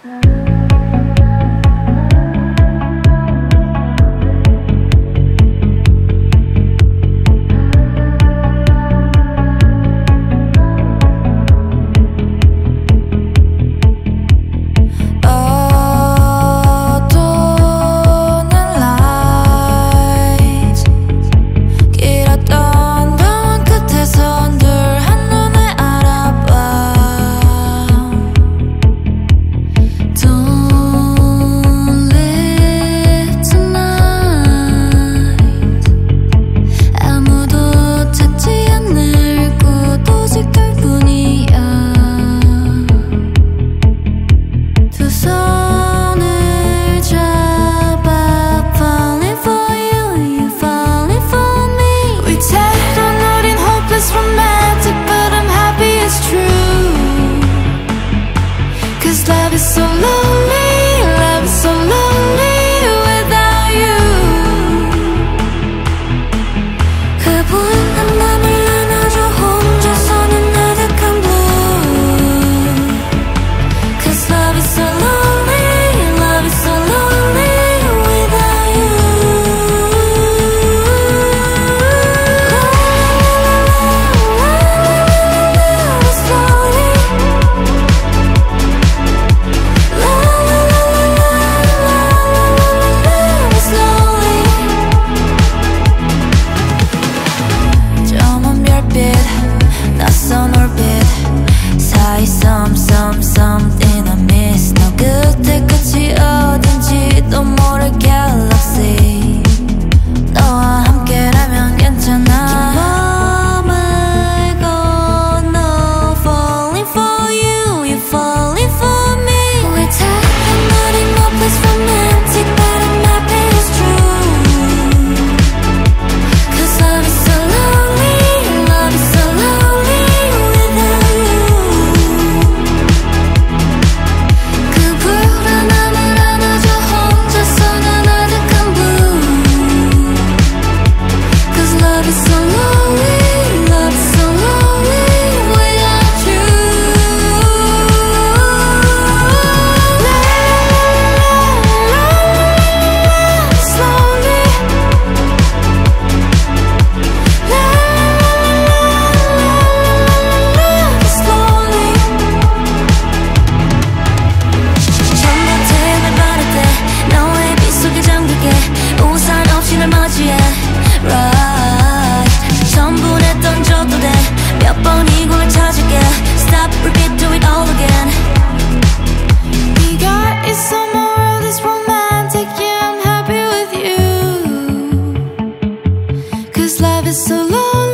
Love is so lonely, love is so lonely without you. 그분은 맘을 안아줘 혼자서는 아득한 blue. Cause love is so lonely, love is so lonely without you. Love is lonely. 낯선 얼빛 사이 something I miss 너 그때 끝이 어딘지도 모를 galaxy 너와 함께라면 괜찮아 맘을 건너 falling for you you're falling for me We're taking money no place romantic but I'm happy it's true Cause love is so lonely love is so lonely Love is so lonely